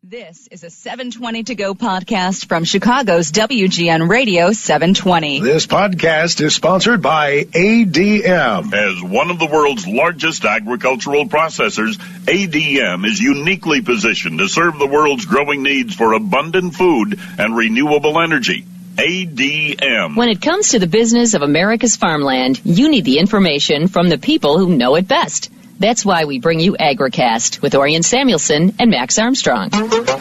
This is a 720 To Go podcast from Chicago's WGN Radio 720. This podcast is sponsored by ADM. As one of the world's largest agricultural processors, ADM is uniquely positioned to serve the world's growing needs for abundant food and renewable energy. ADM. When it comes to the business of America's farmland, you need the information from the people who know it best. That's why we bring you AgriCast with Orion Samuelson and Max Armstrong.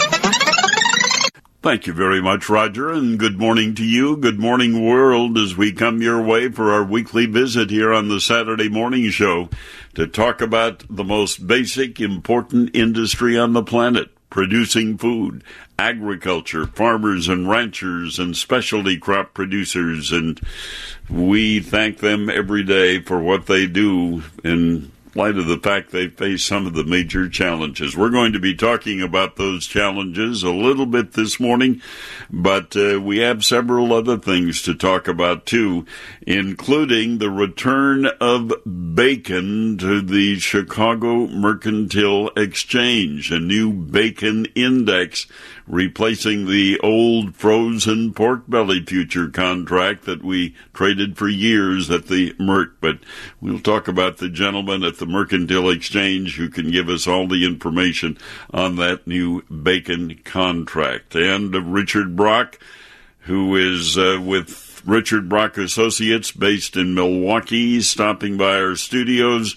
Thank you very much, Roger, and good morning to you. Good morning, world, as we come your way for our weekly visit here on the Saturday Morning Show to talk about the most basic, important industry on the planet, producing food, agriculture, farmers and ranchers and specialty crop producers, and we thank them every day for what they do in light of the fact they face some of the major challenges. We're going to be talking about those challenges a little bit this morning, but we have several other things to talk about too, including the return of bacon to the Chicago Mercantile Exchange, a new bacon index replacing the old frozen pork belly future contract that we traded for years at the Merc. But we'll talk about the gentleman at the Mercantile Exchange who can give us all the information on that new bacon contract. And Richard Brock, who is with Richard Brock Associates based in Milwaukee, stopping by our studios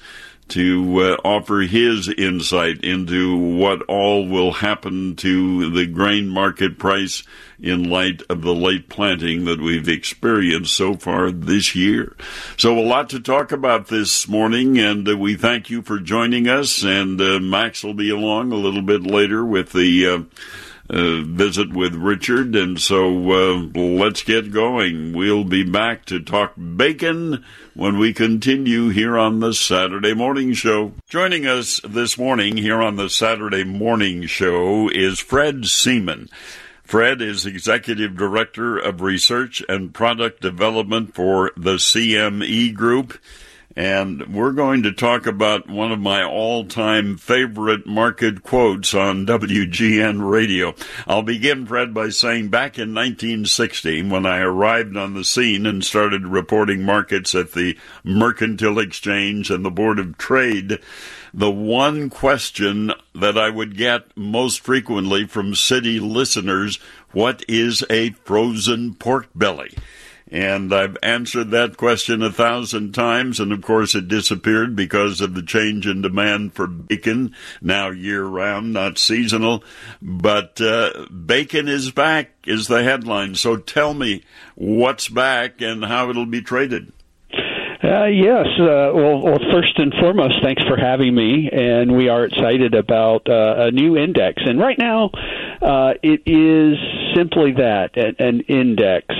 to offer his insight into what all will happen to the grain market price in light of the late planting that we've experienced so far this year. So a lot to talk about this morning, and we thank you for joining us, and Max will be along a little bit later with the visit with Richard, and so let's get going. We'll be back to talk bacon when we continue here on the Saturday Morning Show. Joining us this morning here on the Saturday Morning Show is Fred Seaman. Fred is Executive Director of Research and Product Development for the CME Group. And we're going to talk about one of my all-time favorite market quotes on WGN Radio. I'll begin, Fred, by saying back in 1960, when I arrived on the scene and started reporting markets at the Mercantile Exchange and the Board of Trade, the one question that I would get most frequently from city listeners, what is a frozen pork belly? And I've answered that question 1,000 times, and of course it disappeared because of the change in demand for bacon, now year-round, not seasonal. But bacon is back, is the headline. So tell me what's back and how it'll be traded. Yes. Well, first and foremost, thanks for having me, and we are excited about a new index. And right now, it is simply that, an index.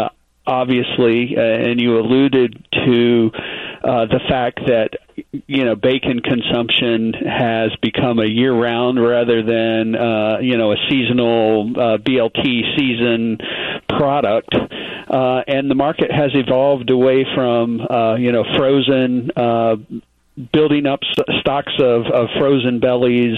Obviously, and you alluded to the fact that, bacon consumption has become a year-round rather than, a seasonal BLT season product. And the market has evolved away from, frozen, building up stocks of frozen bellies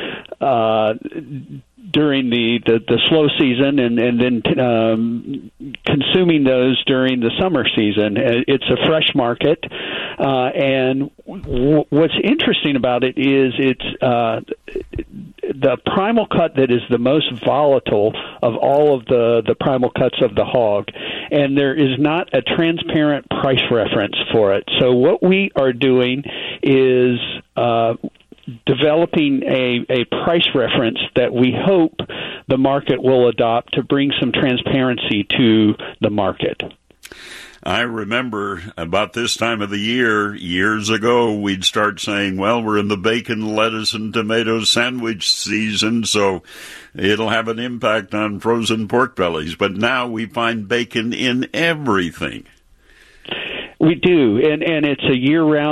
during the slow season and then consuming those during the summer season. It's a fresh market, and what's interesting about it is it's the primal cut that is the most volatile of all of the primal cuts of the hog, and there is not a transparent price reference for it. So what we are doing is developing a price reference that we hope the market will adopt to bring some transparency to the market. I remember about this time of the year, years ago, we'd start saying, well, we're in the bacon, lettuce, and tomato sandwich season, so it'll have an impact on frozen pork bellies. But now we find bacon in everything. We do, and it's a year-round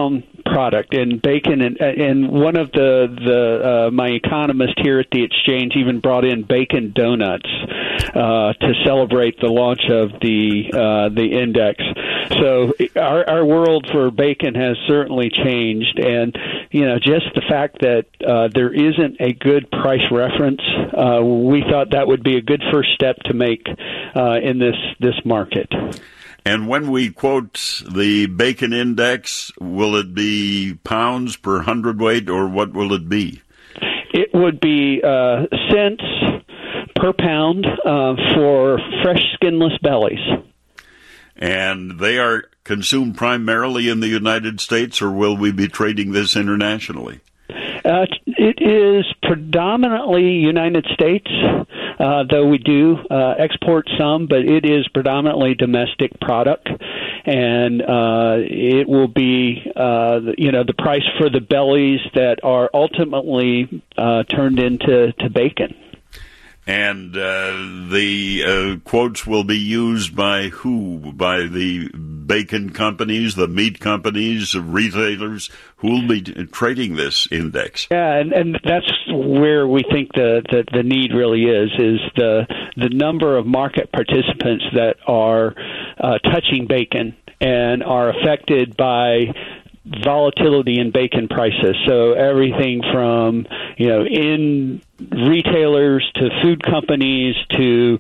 product. And bacon, and one of my economist here at the Exchange even brought in bacon donuts to celebrate the launch of the index. So our world for bacon has certainly changed, and just the fact that there isn't a good price reference, we thought that would be a good first step to make in this market. And when we quote the bacon index, will it be pounds per hundredweight, or what will it be? It would be cents per pound for fresh skinless bellies. And they are consumed primarily in the United States, or will we be trading this internationally? It is predominantly United States, though we do export some, but it is predominantly domestic product. And it will be, the price for the bellies that are ultimately turned into bacon. And the quotes will be used by who? By the bacon companies, the meat companies, retailers? Who will be trading this index? Yeah, and that's where we think the need really is the number of market participants that are touching bacon and are affected by volatility in bacon prices. So everything from in retailers to food companies to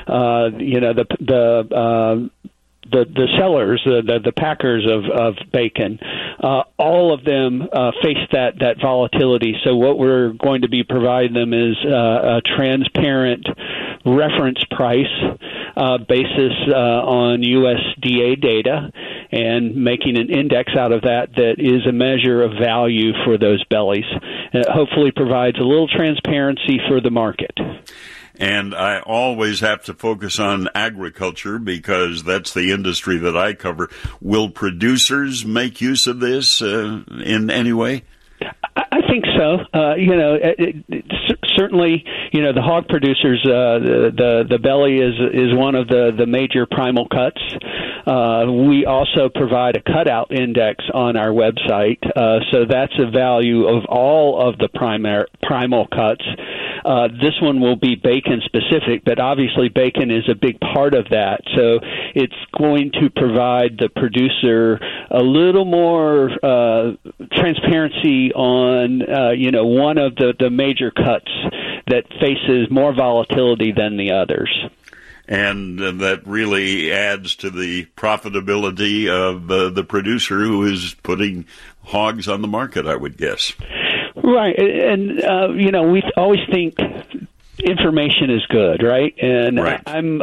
the sellers, the packers of bacon, all of them face that volatility. So what we're going to be providing them is a transparent reference price basis on USDA data, and making an index out of that is a measure of value for those bellies. It hopefully provides a little transparency for the market. And I always have to focus on agriculture because that's the industry that I cover. Will producers make use of this in any way? I think so. Certainly, the hog producers, the belly is one of the major primal cuts. We also provide a cutout index on our website, so that's a value of all of the primal cuts. This one will be bacon specific, but obviously bacon is a big part of that. So it's going to provide the producer a little more transparency on, one of the major cuts that faces more volatility than the others. And that really adds to the profitability of the producer who is putting hogs on the market, I would guess. Right. And, we always think information is good, right? And right. I'm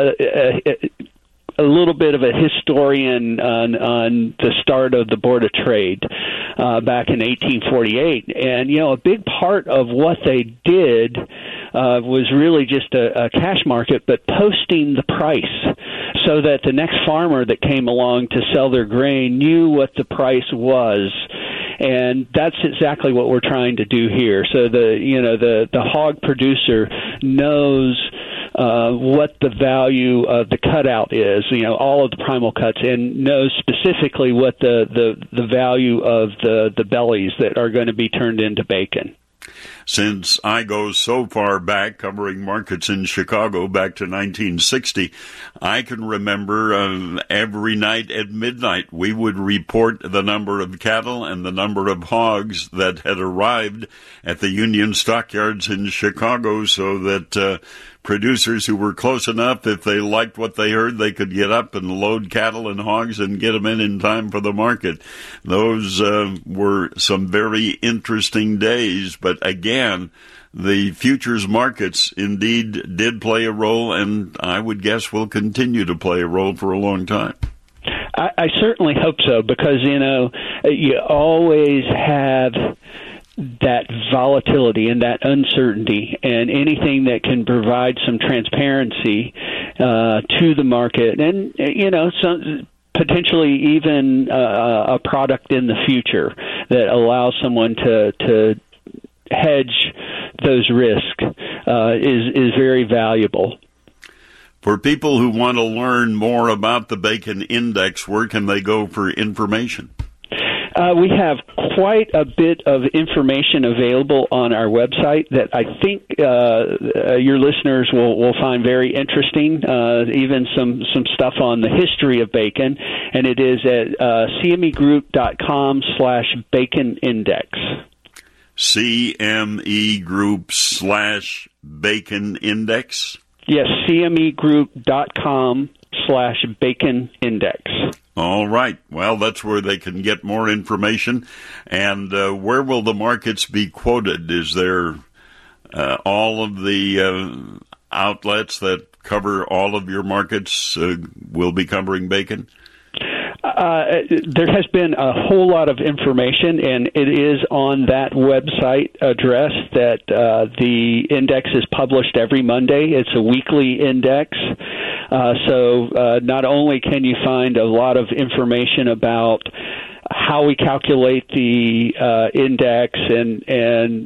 a little bit of a historian on the start of the Board of Trade back in 1848. And, a big part of what they did was really just a cash market, but posting the price so that the next farmer that came along to sell their grain knew what the price was. And that's exactly what we're trying to do here. So the hog producer knows what the value of the cutout is, all of the primal cuts, and knows specifically what the value of the bellies that are going to be turned into bacon. Since I go so far back, covering markets in Chicago back to 1960, I can remember every night at midnight we would report the number of cattle and the number of hogs that had arrived at the Union stockyards in Chicago, so that producers who were close enough, if they liked what they heard, they could get up and load cattle and hogs and get them in time for the market. Those were some very interesting days, but again, the futures markets indeed did play a role, and I would guess will continue to play a role for a long time. I certainly hope so, because, you always have that volatility and that uncertainty, and anything that can provide some transparency to the market, and some potentially even a product in the future that allows someone to hedge those risks is very valuable. For people who want to learn more about the Bacon Index, where can they go for information? We have quite a bit of information available on our website that I think your listeners will find very interesting, even some stuff on the history of bacon, and it is at cmegroup.com/bacon-index. CMEgroup/bacon-index? Yes, cmegroup.com/bacon-index. All right. Well, that's where they can get more information. And where will the markets be quoted? Is there all of the outlets that cover all of your markets will be covering bacon? There has been a whole lot of information, and it is on that website address that the index is published every Monday. It's a weekly index. So not only can you find a lot of information about how we calculate the index and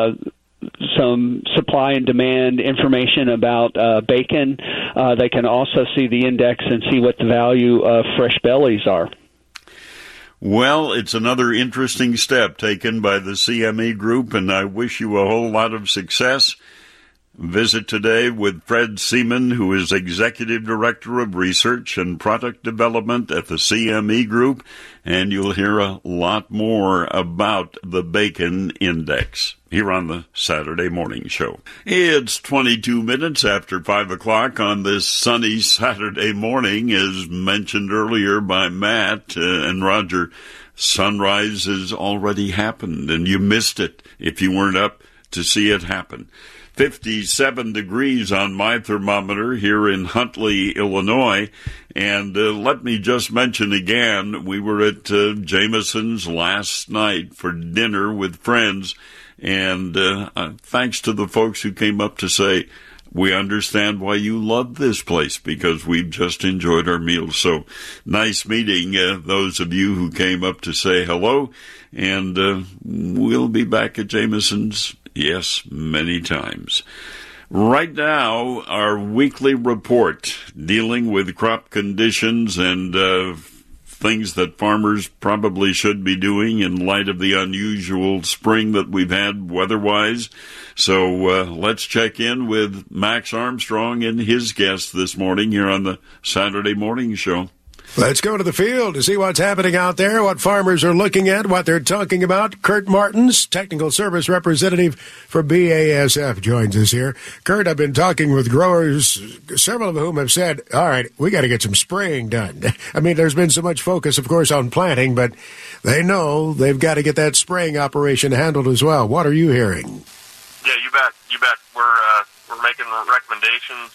some supply and demand information about bacon, they can also see the index and see what the value of fresh bellies are. Well, it's another interesting step taken by the CME Group, and I wish you a whole lot of success. Visit today with Fred Seaman, who is Executive Director of Research and Product Development at the CME Group, and you'll hear a lot more about the Bacon Index here on the Saturday Morning Show. It's 22 minutes after 5 o'clock on this sunny Saturday morning, as mentioned earlier by Matt and Roger. Sunrise has already happened, and you missed it if you weren't up to see it happen. 57 degrees on my thermometer here in Huntley, Illinois. And let me just mention again, we were at Jameson's last night for dinner with friends. And thanks to the folks who came up to say, we understand why you love this place, because we've just enjoyed our meals. So nice meeting those of you who came up to say hello. And we'll be back at Jameson's. Yes, many times. Right now, our weekly report dealing with crop conditions and things that farmers probably should be doing in light of the unusual spring that we've had weather-wise. So let's check in with Max Armstrong and his guest this morning here on the Saturday Morning Show. Let's go to the field to see what's happening out there, what farmers are looking at, what they're talking about. Kurt Martins, Technical Service Representative for BASF, joins us here. Kurt, I've been talking with growers, several of whom have said, all right, we got to get some spraying done. I mean, there's been so much focus, of course, on planting, but they know they've got to get that spraying operation handled as well. What are you hearing? Yeah, you bet. We're making recommendations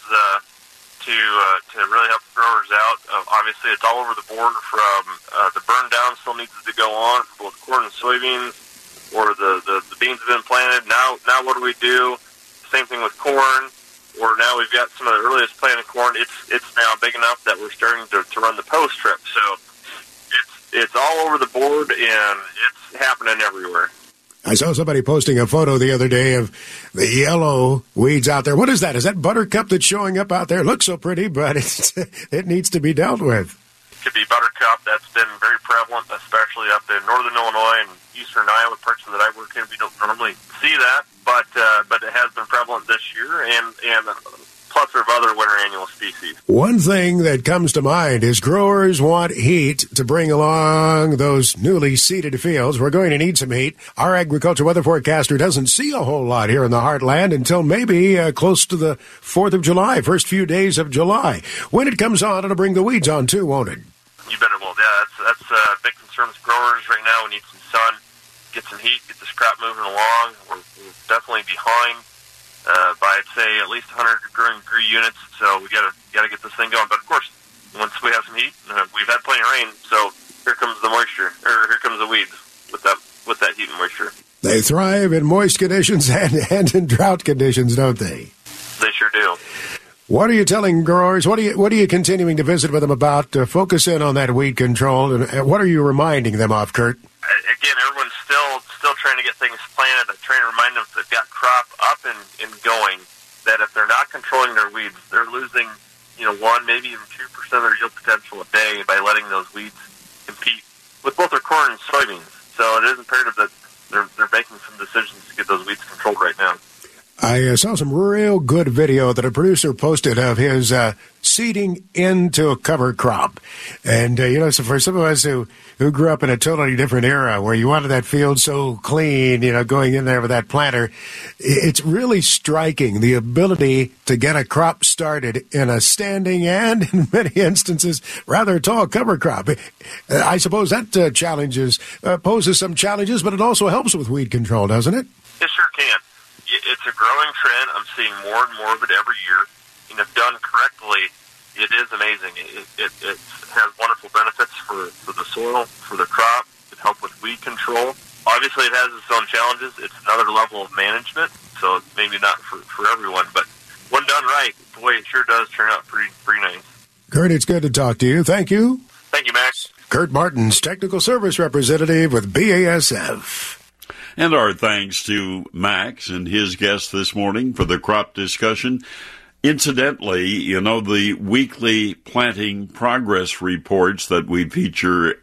to really help growers out. Obviously, it's all over the board from the burn down still needs to go on for both corn and soybeans, or the beans have been planted. Now what do we do? Same thing with corn, or now we've got some of the earliest planted corn. It's now big enough that we're starting to run the post trip. So it's all over the board, and it's happening everywhere. I saw somebody posting a photo the other day of the yellow weeds out there. What is that? Is that buttercup that's showing up out there? It looks so pretty, but it needs to be dealt with. It could be buttercup. That's been very prevalent, especially up in northern Illinois and eastern Iowa, parts that I work in. We don't normally see that, but it has been prevalent this year, and plethora of other winter annual species. One thing that comes to mind is growers want heat to bring along those newly seeded fields. We're going to need some heat. Our agriculture weather forecaster doesn't see a whole lot here in the heartland until maybe close to the 4th of July, first few days of July. When it comes on, it'll bring the weeds on too, won't it? You bet it will. Yeah, that's a big concern with growers right now. We need some sun, get some heat, get this crop moving along. We're definitely behind by, I'd say, at least 100 growing degree units. So we gotta get this thing going. But of course, once we have some heat, we've had plenty of rain. So here comes the moisture, or here comes the weeds with that heat and moisture. They thrive in moist conditions and in drought conditions, don't they? They sure do. What are you telling growers? What are you continuing to visit with them about? Focus in on that weed control, and what are you reminding them of, Kurt? Again, everyone's still trying to get things planted. I'm trying to remind them if they've got crop up and going, that if they're not controlling their weeds, they're losing 1, maybe even 2% of their yield potential a day by letting those weeds compete with both their corn and soybeans. So it is imperative that they're making some decisions to get those weeds controlled right now. I saw some real good video that a producer posted of his seeding into a cover crop. And, so for some of us who grew up in a totally different era where you wanted that field so clean, going in there with that planter, it's really striking the ability to get a crop started in a standing and, in many instances, rather tall cover crop. I suppose that poses some challenges, but it also helps with weed control, doesn't it? It sure can. It's a growing trend. I'm seeing more and more of it every year. And if done correctly, it is amazing. It has wonderful benefits for the soil, for the crop. It helps with weed control. Obviously, it has its own challenges. It's another level of management, so maybe not for everyone. But when done right, boy, it sure does turn out pretty nice. Kurt, it's good to talk to you. Thank you. Thank you, Max. Kurt Martins, Technical Service Representative with BASF. And our thanks to Max and his guest this morning for the crop discussion. Incidentally, the weekly planting progress reports that we feature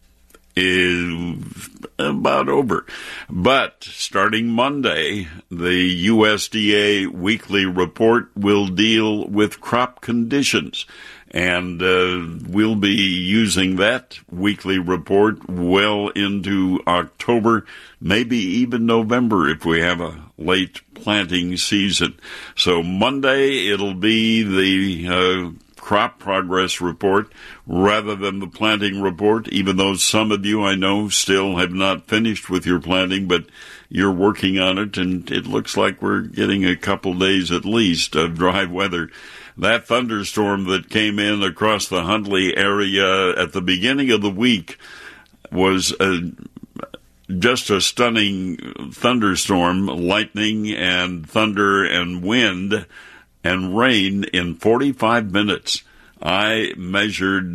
is about over. But starting Monday, the USDA weekly report will deal with crop conditions. And we'll be using that weekly report well into October, maybe even November if we have a late planting season. So Monday, it'll be the crop progress report rather than the planting report, even though some of you I know still have not finished with your planting, but you're working on it, and it looks like we're getting a couple days at least of dry weather. That thunderstorm that came in across the Hundley area at the beginning of the week was just a stunning thunderstorm, lightning and thunder and wind and rain in 45 minutes. I measured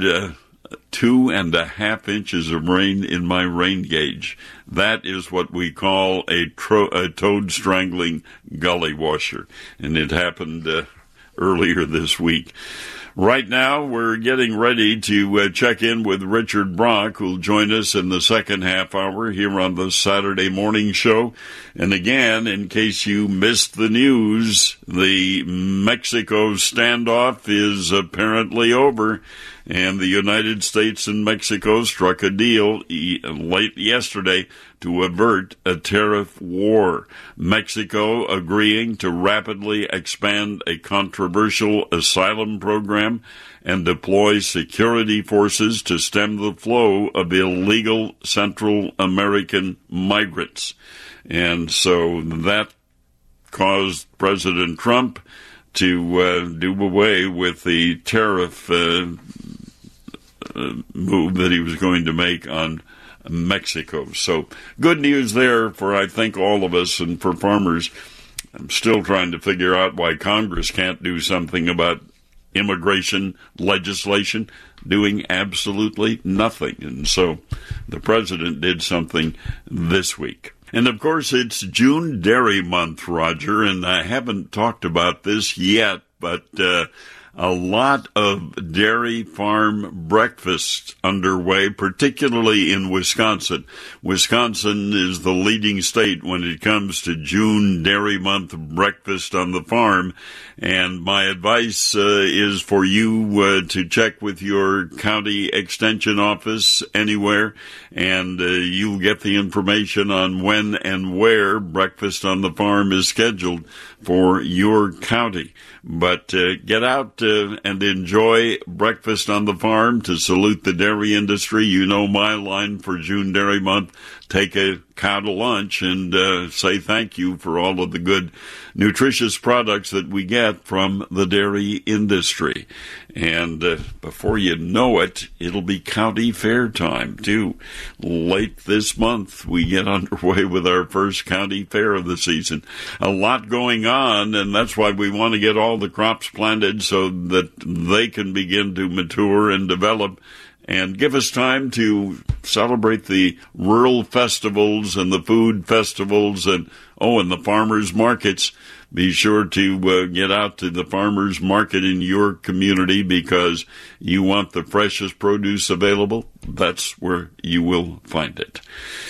2.5 inches of rain in my rain gauge. That is what we call a toad strangling gully washer, and it happened earlier this week. Right now, we're getting ready to check in with Richard Brock, who'll join us in the second half hour here on the Saturday morning show. And again, in case you missed the news, the Mexico standoff is apparently over, and the United States and Mexico struck a deal late yesterday to avert a tariff war. Mexico agreeing to rapidly expand a controversial asylum program and deploy security forces to stem the flow of illegal Central American migrants. And so that caused President Trump to do away with the tariff move that he was going to make on Mexico. So good news there for, I think, all of us and for farmers. I'm still trying to figure out why Congress can't do something about immigration legislation, doing absolutely nothing. And so the president did something this week. And, of course, it's June Dairy Month, Roger, and I haven't talked about this yet, but a lot of dairy farm breakfasts underway, particularly in Wisconsin. Wisconsin is the leading state when it comes to June Dairy Month breakfast on the farm. And my advice is for you to check with your county extension office anywhere, and you'll get the information on when and where breakfast on the farm is scheduled for your county. But get out and enjoy breakfast on the farm to salute the dairy industry. You know my line for June Dairy Month. Take a cow to lunch and say thank you for all of the good, nutritious products that we get from the dairy industry. And before you know it, it'll be county fair time, too. Late this month, we get underway with our first county fair of the season. A lot going on, and that's why we want to get all the crops planted so that they can begin to mature and develop and give us time to celebrate the rural festivals and the food festivals and the farmers markets. Be sure to get out to the farmers market in your community because you want the freshest produce available. That's where you will find it.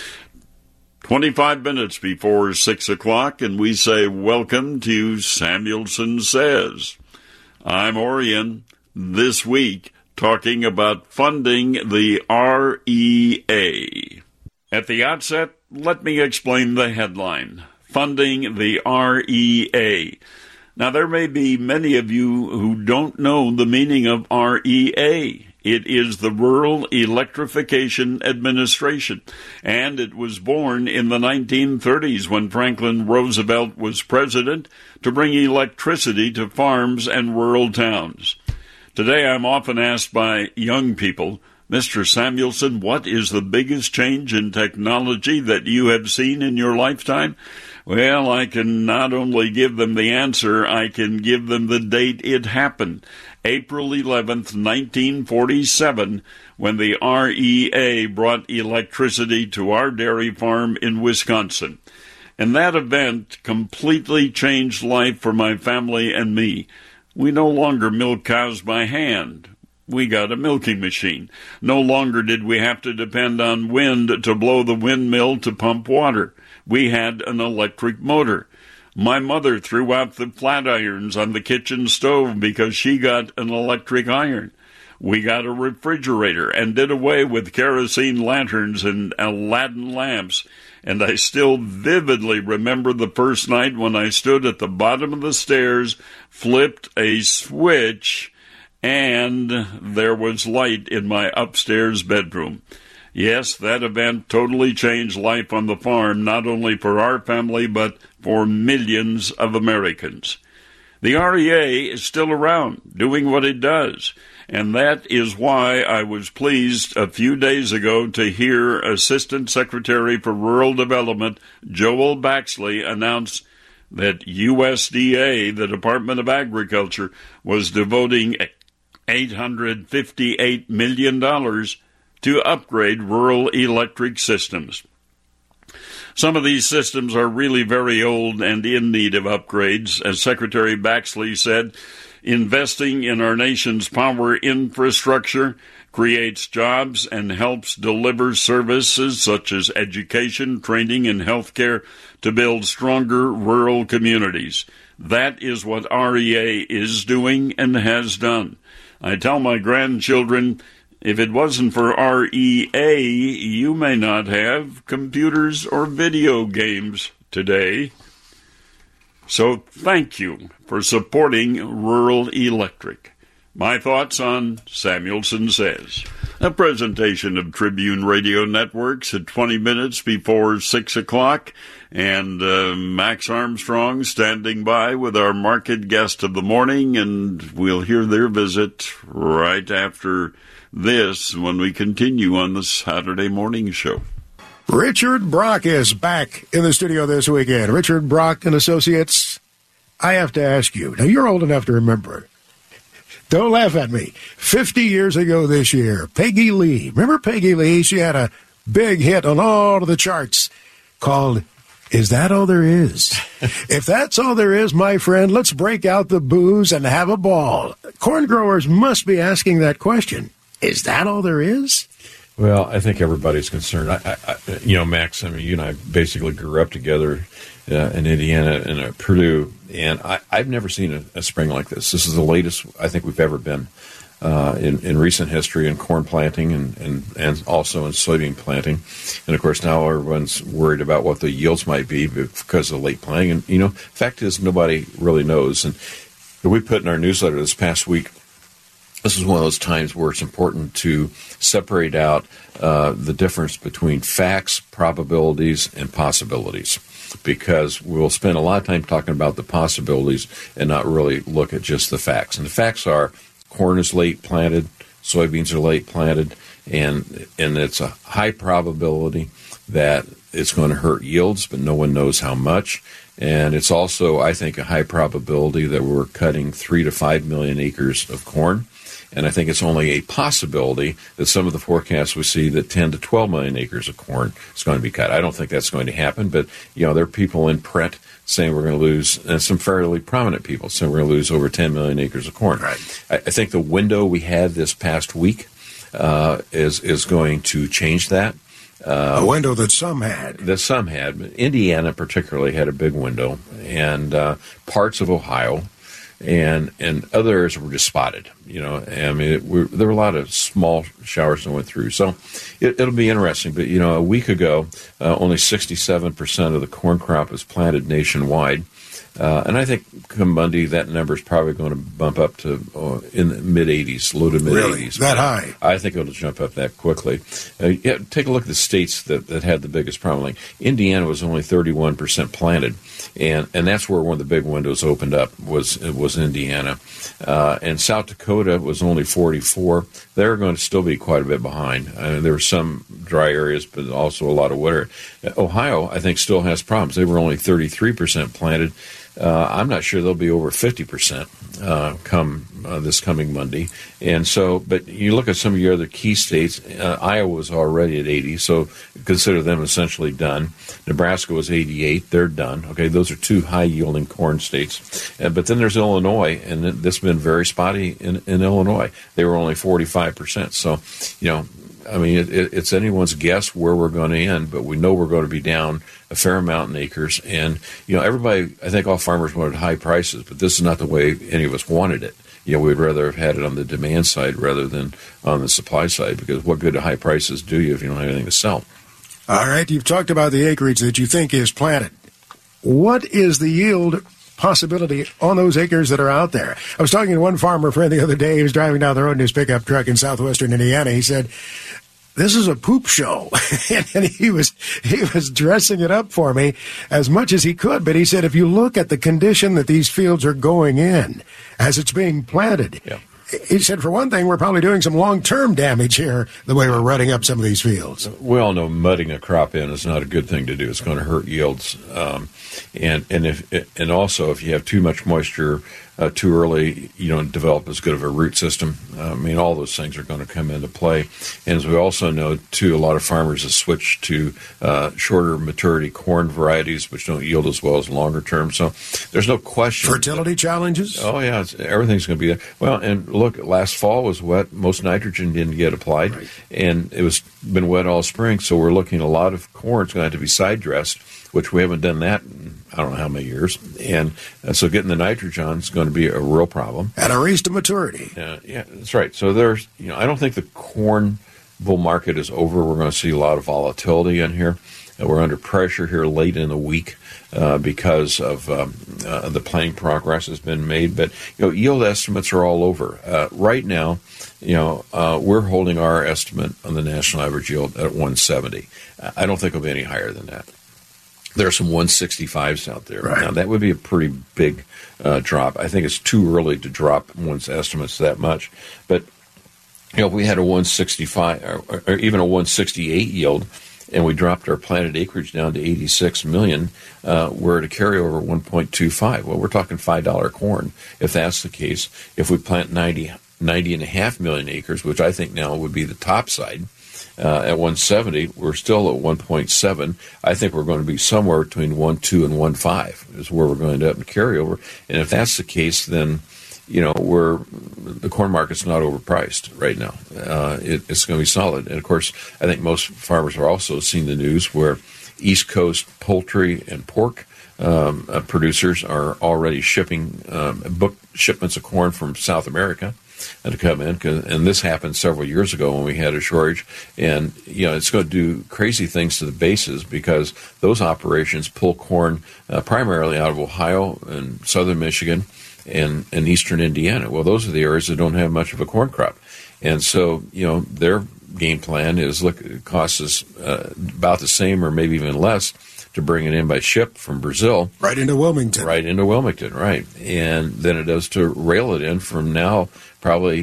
25 minutes before 6 o'clock, and we say welcome to Samuelson Says. I'm Orion, this week talking about funding the REA. At the outset, let me explain the headline, Funding the REA. Now, there may be many of you who don't know the meaning of REA. It is the Rural Electrification Administration, and it was born in the 1930s when Franklin Roosevelt was president to bring electricity to farms and rural towns. Today I'm often asked by young people, Mr. Samuelson, what is the biggest change in technology that you have seen in your lifetime? Well, I can not only give them the answer, I can give them the date it happened. April 11th, 1947, when the REA brought electricity to our dairy farm in Wisconsin. And that event completely changed life for my family and me. We no longer milk cows by hand. We got a milking machine. No longer did we have to depend on wind to blow the windmill to pump water. We had an electric motor. My mother threw out the flat irons on the kitchen stove because she got an electric iron. We got a refrigerator and did away with kerosene lanterns and Aladdin lamps. And I still vividly remember the first night when I stood at the bottom of the stairs, flipped a switch, and there was light in my upstairs bedroom. Yes, that event totally changed life on the farm, not only for our family, but for millions of Americans. The REA is still around, doing what it does, and that is why I was pleased a few days ago to hear Assistant Secretary for Rural Development Joel Baxley announce that USDA, the Department of Agriculture, was devoting $858 million to upgrade rural electric systems. Some of these systems are really very old and in need of upgrades. As Secretary Baxley said, investing in our nation's power infrastructure creates jobs and helps deliver services such as education, training, and health care to build stronger rural communities. That is what REA is doing and has done. I tell my grandchildren, if it wasn't for REA, you may not have computers or video games today. So thank you for supporting Rural Electric. My thoughts on Samuelson Says. A presentation of Tribune Radio Networks at 20 minutes before 6 o'clock. And Max Armstrong standing by with our market guest of the morning. And we'll hear their visit right after this when we continue on the Saturday morning show. Richard Brock is back in the studio this weekend. Richard Brock and Associates, I have to ask you. Now, you're old enough to remember. Don't laugh at me. 50 years ago this year, Peggy Lee. Remember Peggy Lee? She had a big hit on all of the charts called Is That All There Is? If that's all there is, my friend, let's break out the booze and have a ball. Corn growers must be asking that question. Is that all there is? Well, I think everybody's concerned. Max, you and I basically grew up together in Indiana and at Purdue, and I've never seen a spring like this. This is the latest I think we've ever been in recent history in corn planting and also in soybean planting. And, of course, now everyone's worried about what the yields might be because of late planting. And, fact is nobody really knows. And we put in our newsletter this past week, this is one of those times where it's important to separate out the difference between facts, probabilities, and possibilities, because we'll spend a lot of time talking about the possibilities and not really look at just the facts. And the facts are corn is late planted, soybeans are late planted, and it's a high probability that It's going to hurt yields, but no one knows how much. And it's also, I think, a high probability that we're cutting 3 to 5 million acres of corn. And I think it's only a possibility that some of the forecasts we see that 10 to 12 million acres of corn is going to be cut. I don't think that's going to happen, but there are people in print saying we're going to lose, and some fairly prominent people saying we're going to lose over 10 million acres of corn. Right. I think the window we had this past week is going to change that. A window that some had. But Indiana particularly had a big window, and parts of Ohio. And others were just spotted. There were a lot of small showers that went through. So it'll be interesting. But, a week ago, only 67% of the corn crop was planted nationwide. And I think come Monday, that number is probably going to bump up to in the mid-80s, low to mid-80s. Really? That high? I think it'll jump up that quickly. Take a look at the states that had the biggest problem. Like Indiana was only 31% planted, and that's where one of the big windows opened up was Indiana. And South Dakota was only 44. They're going to still be quite a bit behind. There were some dry areas, but also a lot of water. Ohio, I think, still has problems. They were only 33% planted. I'm not sure they'll be over 50% come this coming Monday. And so, but you look at some of your other key states, Iowa was already at 80, so consider them essentially done. Nebraska was 88, they're done. Okay, those are two high-yielding corn states. But then there's Illinois, and this has been very spotty in Illinois. They were only 45%. So, it's anyone's guess where we're going to end, but we know we're going to be down a fair amount in acres. And, everybody, I think all farmers wanted high prices, but this is not the way any of us wanted it. We'd rather have had it on the demand side rather than on the supply side, because what good do high prices do you if you don't have anything to sell? All right, you've talked about the acreage that you think is planted. What is the yield possibility on those acres that are out there? I was talking to one farmer friend the other day. He was driving down the road in his pickup truck in southwestern Indiana. He said, "This is a poop show." And he was dressing it up for me as much as he could. But he said, if you look at the condition that these fields are going in as it's being planted, he said, for one thing, we're probably doing some long-term damage here the way we're rutting up some of these fields. We all know mudding a crop in is not a good thing to do. It's going to hurt yields. And also, if you have too much moisture too early, you don't develop as good of a root system. All those things are going to come into play. And as we also know, too, a lot of farmers have switched to shorter maturity corn varieties, which don't yield as well as longer term. So there's no question. Fertility challenges? Oh, yeah. Everything's going to be there. Well, and look, last fall was wet. Most nitrogen didn't get applied. Right. And it was been wet all spring. So we're looking at a lot of corn. It's going to have to be side dressed, which we haven't done that in I don't know how many years. And so getting the nitrogen on is going to be a real problem. At a race to maturity. Yeah, that's right. So there's, I don't think the corn bull market is over. We're going to see a lot of volatility in here. We're under pressure here late in the week because of the planting progress has been made. But, yield estimates are all over. Right now, we're holding our estimate on the national average yield at 170. I don't think it'll be any higher than that. There are some 165s out there. Right. Now, that would be a pretty big drop. I think it's too early to drop one's estimates that much. But, if we had a 165 or even a 168 yield and we dropped our planted acreage down to 86 million, we're at a carryover 1.25. Well, we're talking $5 corn if that's the case. If we plant 90.5 million acres, which I think now would be the top side, at 170, we're still at 1.7. I think we're going to be somewhere between 1.2 and 1.5 is where we're going to end up in carryover. And if that's the case, then, the corn market's not overpriced right now. It's going to be solid. And, of course, I think most farmers are also seeing the news where East Coast poultry and pork producers are already shipping book shipments of corn from South America to come in, and this happened several years ago when we had a shortage, and it's going to do crazy things to the bases because those operations pull corn primarily out of Ohio and southern Michigan and eastern Indiana. Well, those are the areas that don't have much of a corn crop, and so their game plan is look, it costs us about the same or maybe even less to bring it in by ship from Brazil. Right into Wilmington. Right. And then it does to rail it in from now probably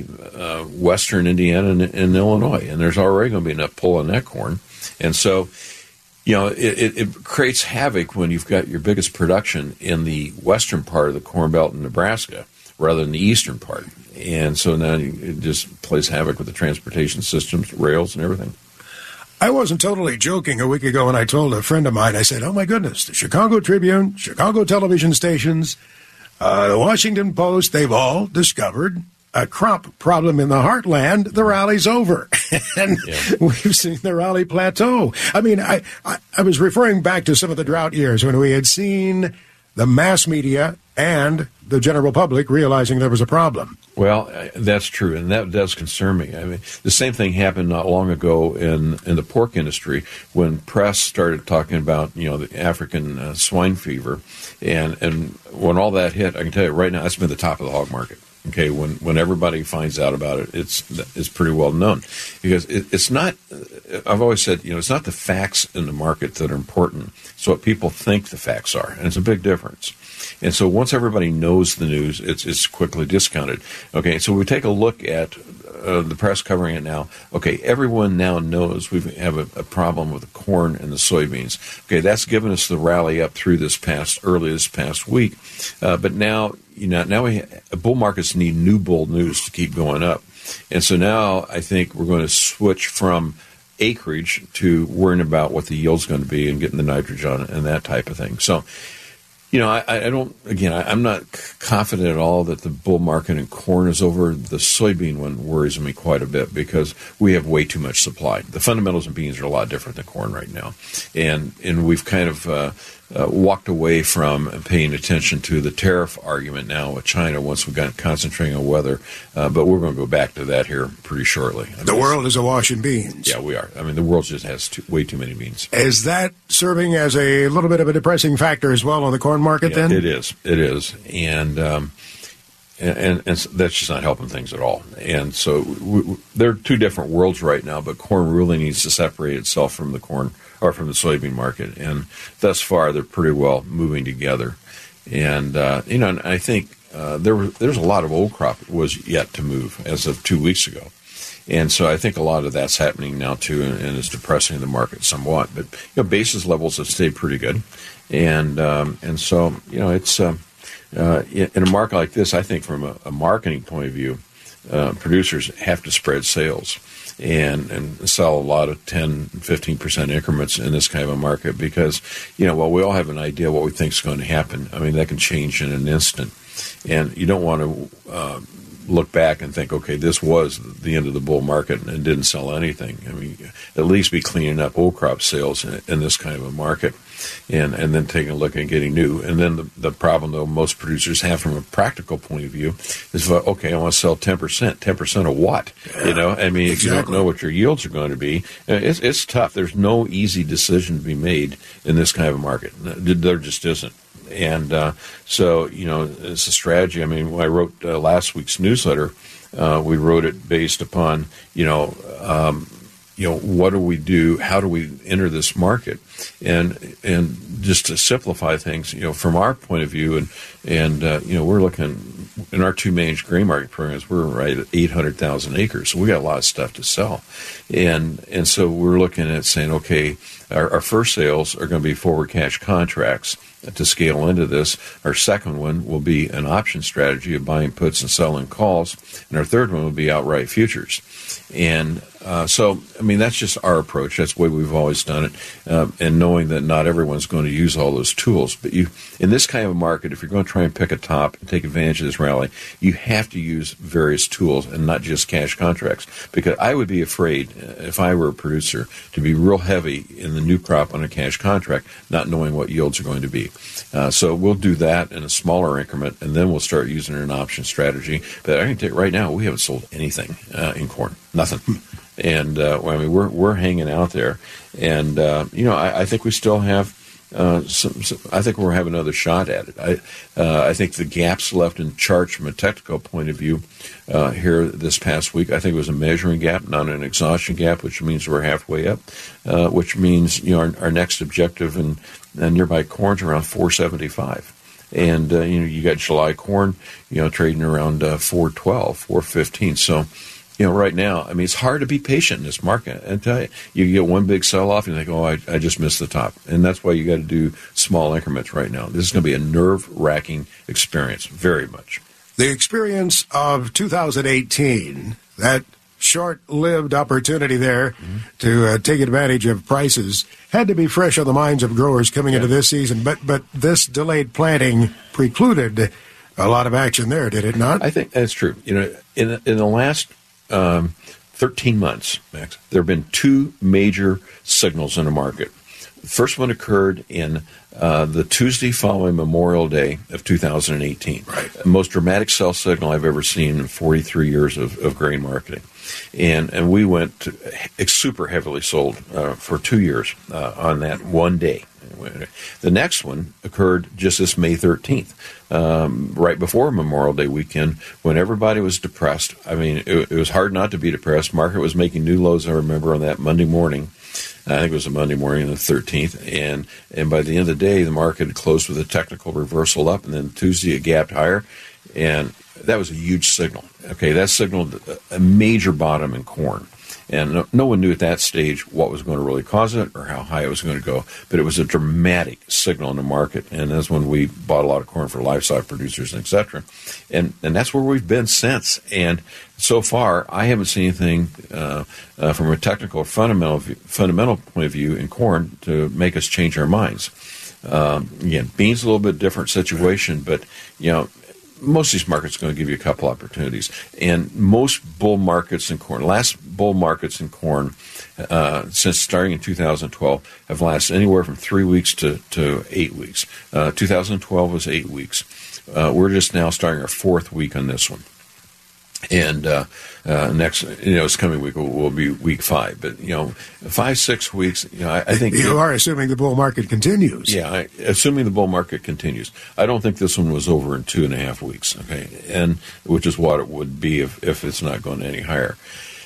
western Indiana and Illinois. And there's already going to be enough pull on that corn. And so, it creates havoc when you've got your biggest production in the western part of the Corn Belt in Nebraska rather than the eastern part. And so now it just plays havoc with the transportation systems, rails, and everything. I wasn't totally joking a week ago when I told a friend of mine, I said, oh, my goodness, the Chicago Tribune, Chicago television stations, the Washington Post, they've all discovered a crop problem in the heartland. The rally's over. And we've seen the rally plateau. I mean, I was referring back to some of the drought years when we had seen the mass media and the general public realizing there was a problem. Well, that's true, and that does concern me. I mean, the same thing happened not long ago in the pork industry when press started talking about, the African swine fever, and when all that hit, I can tell you right now, that's been the top of the hog market. Okay, when everybody finds out about it, it's pretty well known, because it's not. I've always said, it's not the facts in the market that are important. It's what people think the facts are, and it's a big difference. And so once everybody knows the news, it's quickly discounted. Okay, so we take a look at the press covering it now. Okay, everyone now knows we have a problem with the corn and the soybeans. Okay, that's given us the rally up through this past week. But now, bull markets need new bull news to keep going up. And so now I think we're going to switch from acreage to worrying about what the yield's going to be and getting the nitrogen and that type of thing. So, I'm not confident at all that the bull market in corn is over. The soybean one worries me quite a bit because we have way too much supply. The fundamentals in beans are a lot different than corn right now. And we've kind of walked away from paying attention to the tariff argument now with China once we got concentrating on weather. But we're going to go back to that here pretty shortly. The world is awash in beans. Yeah, we are. I mean, the world just has way too many beans. Is that serving as a little bit of a depressing factor as well on the corn market then? It is. And that's just not helping things at all. And so there are two different worlds right now, but corn really needs to separate itself from the corn or from the soybean market. And thus far, they're pretty well moving together. And, and I think there's a lot of old crop that was yet to move as of 2 weeks ago. And so I think a lot of that's happening now, too, and is depressing the market somewhat. But, basis levels have stayed pretty good. And so, it's in a market like this, I think from a marketing point of view, producers have to spread sales and sell a lot of 10, 15% increments in this kind of a market because, while we all have an idea what we think is going to happen, I mean, that can change in an instant. And you don't want to look back and think, okay, this was the end of the bull market and didn't sell anything. I mean, at least be cleaning up old crop sales in this kind of a market and then taking a look and getting new. And then the problem, though, most producers have from a practical point of view is, okay, I want to sell 10%. 10% of what? I mean, if you don't know what your yields are going to be, it's tough. There's no easy decision to be made in this kind of a market. There just isn't. And so, it's a strategy. I mean, when I wrote last week's newsletter, we wrote it based upon, what do we do? How do we enter this market? And just to simplify things, from our point of view, and we're looking in our two managed grain market programs, we're right at 800,000 acres, so we got a lot of stuff to sell, and so we're looking at saying, okay, our first sales are going to be forward cash contracts to scale into this. Our second one will be an option strategy of buying puts and selling calls, and our third one will be outright futures. And so, I mean, that's just our approach. That's the way we've always done it, and knowing that not everyone's going to use all those tools. But in this kind of a market, if you're going to try and pick a top and take advantage of this rally, you have to use various tools and not just cash contracts. Because I would be afraid, if I were a producer, to be real heavy in the new crop on a cash contract, not knowing what yields are going to be. So we'll do that in a smaller increment, and then we'll start using an option strategy. But I can tell you right now, we haven't sold anything in corn, nothing. And I mean, we're hanging out there, and I think we still have some. I think we'll have another shot at it. I think the gaps left in charts from a technical point of view here this past week, I think it was a measuring gap, not an exhaustion gap, which means we're halfway up, which means our next objective in nearby corn's around 475. And you got July corn, trading around 412, 415. So right now, I mean, it's hard to be patient in this market. And tell you, you get one big sell-off, and you think, oh, I just missed the top. And that's why you got to do small increments right now. This is going to be a nerve-wracking experience, very much. The experience of 2018, that short-lived opportunity there to take advantage of prices, had to be fresh on the minds of growers coming into this season. But this delayed planting precluded a lot of action there, did it not? I think that's true. In the last 13 months, Max, there have been two major signals in the market. The first one occurred in the Tuesday following Memorial Day of 2018. Right. The most dramatic sell signal I've ever seen in 43 years of grain marketing. And we went super heavily sold for 2 years on that one day. The next one occurred just this May 13th, right before Memorial Day weekend, when everybody was depressed. I mean, it was hard not to be depressed. Market was making new lows, I remember, on that Monday morning. I think it was a Monday morning, the 13th, and by the end of the day, the market had closed with a technical reversal up, and then Tuesday it gapped higher, and that was a huge signal. Okay, that signaled a major bottom in corn, and no one knew at that stage what was going to really cause it or how high it was going to go, but it was a dramatic signal in the market, and that's when we bought a lot of corn for livestock producers, et cetera, and that's where we've been since. And so far, I haven't seen anything from a technical or fundamental point of view in corn to make us change our minds. Again, beans a little bit different situation, but most of these markets are going to give you a couple opportunities. And most bull markets in corn, last bull markets in corn since starting in 2012 have lasted anywhere from 3 weeks to 8 weeks. 2012 was 8 weeks. We're just now starting our fourth week on this one. And next, this coming week will be week 5. But 5-6 weeks, I think you are assuming the bull market continues. Yeah, assuming the bull market continues. I don't think this one was over in 2.5 weeks. Okay, and which is what it would be if it's not going any higher.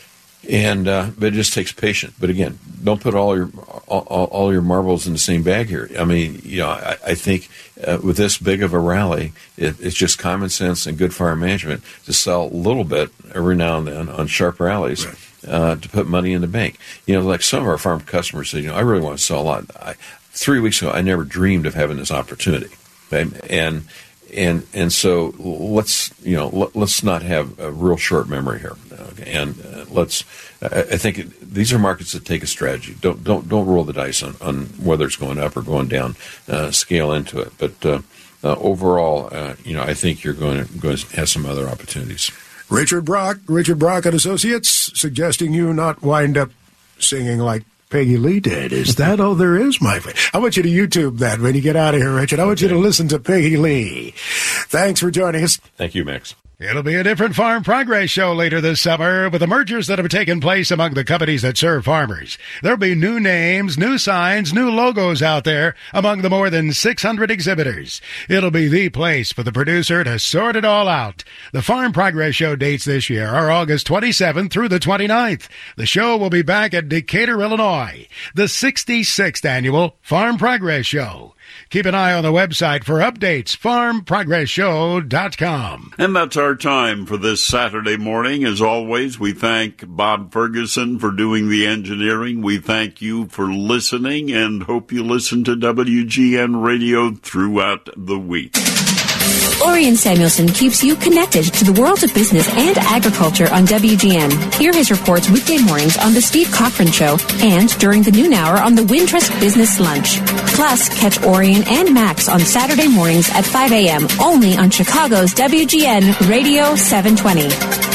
And but it just takes patience. But again, don't put all your marbles in the same bag here. I mean, I think with this big of a rally, it's just common sense and good farm management to sell a little bit every now and then on sharp rallies to put money in the bank. Like some of our farm customers say, I really want to sell a lot. 3 weeks ago, I never dreamed of having this opportunity, okay? And so let's not have a real short memory here, okay? And I think these are markets that take a strategy. Don't roll the dice on whether it's going up or going down. Scale into it, but overall, I think you're going to have some other opportunities. Richard Brock and Associates, suggesting you not wind up singing like Peggy Lee did. Is that all there is, my friend? I want you to YouTube that when you get out of here, Richard. I want you to listen to Peggy Lee. Thanks for joining us. Thank you, Max. It'll be a different Farm Progress show later this summer with the mergers that have taken place among the companies that serve farmers. There'll be new names, new signs, new logos out there among the more than 600 exhibitors. It'll be the place for the producer to sort it all out. The Farm Progress show dates this year are August 27th through the 29th. The show will be back at Decatur, Illinois. The 66th annual Farm Progress show. Keep an eye on the website for updates, farmprogressshow.com. And that's our time for this Saturday morning. As always, we thank Bob Ferguson for doing the engineering. We thank you for listening and hope you listen to WGN Radio throughout the week. Orion Samuelson keeps you connected to the world of business and agriculture on WGN. Hear his reports weekday mornings on The Steve Cochran Show and during the noon hour on the Wintrust Business Lunch. Plus, catch Orion and Max on Saturday mornings at 5 a.m. only on Chicago's WGN Radio 720.